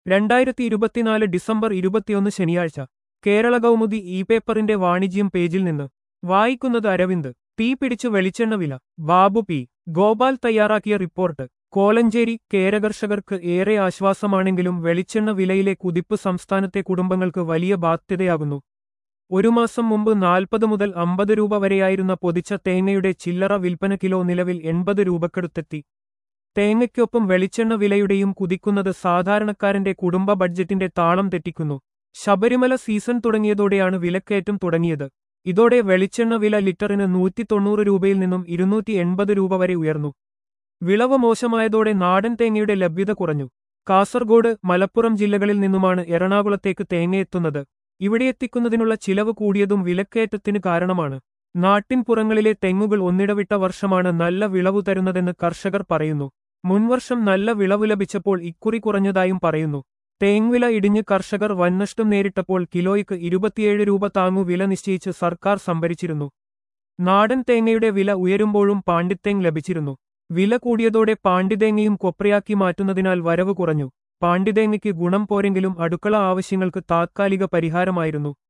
2024 December 21 ശനിയാഴ്ച Kerala Kaumudi E പേപ്പറിന്റെ വാണിജ്യം പേജിൽ നിന്ന് വായിക്കുന്നത് അരവിന്ദ്. തീ പിടിച്ചു വെളിച്ചെണ്ണ വില. ബാബു പി. ഗോപാൽ തയ്യാറാക്കിയ റിപ്പോർട്ട്. കോലഞ്ചേരി. കേരകർഷകർക്ക് ഏറെ ആശ്വാസമാണെങ്കിലും വെളിച്ചെണ്ണ വിലയിലെ കുതിപ്പ് സംസ്ഥാനത്തെ കുടുംബങ്ങൾക്ക് വലിയ ബാധ്യതയാകുന്നു. ഒരു മാസം മുമ്പ് 40 മുതൽ 50 രൂപ വരെയായിരുന്ന പൊതിച്ച തേങ്ങയുടെ ചില്ലറ വിൽപ്പന കിലോ നിലവിൽ 80 രൂപക്കടുത്തെത്തി. തേങ്ങയ്ക്കൊപ്പം വെളിച്ചെണ്ണ വിലയുടെയും കുതിക്കുന്നത് സാധാരണക്കാരന്റെ കുടുംബ ബഡ്ജറ്റിന്റെ താളം തെറ്റിക്കുന്നു. ശബരിമല സീസൺ തുടങ്ങിയതോടെയാണ് വിലക്കയറ്റം തുടങ്ങിയത്. ഇതോടെ വെളിച്ചെണ്ണ വില ലിറ്ററിന് 190 രൂപയിൽ നിന്നും 280 രൂപ വരെ ഉയർന്നു. വിളവ് മോശമായതോടെ നാടൻ തേങ്ങയുടെ ലഭ്യത കുറഞ്ഞു. കാസർഗോഡ്, മലപ്പുറം ജില്ലകളിൽ നിന്നുമാണ് എറണാകുളത്തേക്ക് തേങ്ങയെത്തുന്നത്. ഇവിടെ എത്തിക്കുന്നതിനുള്ള ചിലവ് കൂടിയതും വിലക്കയറ്റത്തിന് കാരണമാണ്. നാട്ടിൻപുറങ്ങളിലെ തെങ്ങുകൾ ഒന്നിടവിട്ട വർഷമാണ് നല്ല വിളവു തരുന്നതെന്ന് കർഷകർ പറയുന്നു. മുൻവർഷം നല്ല വിളവ് ലഭിച്ചപ്പോൾ ഇക്കുറി കുറഞ്ഞതായും പറയുന്നു. തേങ്ങുവില ഇടിഞ്ഞ് കർഷകർ വൻനഷ്ടം നേരിട്ടപ്പോൾ കിലോയ്ക്ക് 27 രൂപ താങ്ങു വില നിശ്ചയിച്ച് സർക്കാർ സംഭരിച്ചിരുന്നു. നാടൻ തേങ്ങയുടെ വില ഉയരുമ്പോഴും പാണ്ടിത്തേങ്ങ ലഭിച്ചിരുന്നു. വില കൂടിയതോടെ പാണ്ടിതേങ്ങയും കൊപ്രയാക്കി മാറ്റുന്നതിനാൽ വരവ് കുറഞ്ഞു. പാണ്ടിതേങ്ങയ്ക്ക് ഗുണം പോരെങ്കിലും അടുക്കള ആവശ്യങ്ങൾക്ക് താത്കാലിക പരിഹാരമായിരുന്നു.